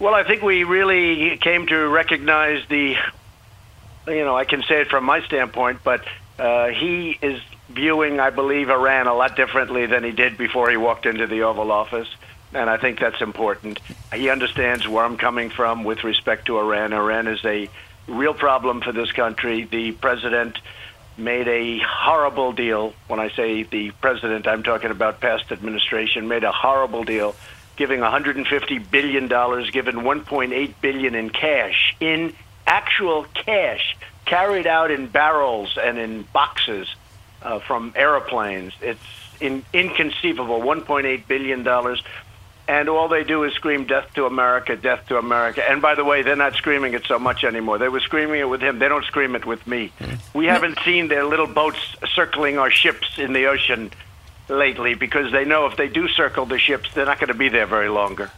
Well, I think we really came to recognize I can say it from my standpoint, but he is viewing, I believe, Iran a lot differently than he did before he walked into the Oval Office. And I think that's important. He understands where I'm coming from with respect to Iran. Iran is a real problem for this country. The president made a horrible deal. When I say the president, I'm talking about past administration, made a horrible deal, giving $150 billion, given $1.8 billion in cash, in actual cash, carried out in barrels and in boxes from airplanes. It's inconceivable, $1.8 billion. And all they do is scream death to America, death to America. And by the way, they're not screaming it so much anymore. They were screaming it with him. They don't scream it with me. We haven't seen their little boats circling our ships in the ocean lately because they know if they do circle the ships, they're not going to be there very longer.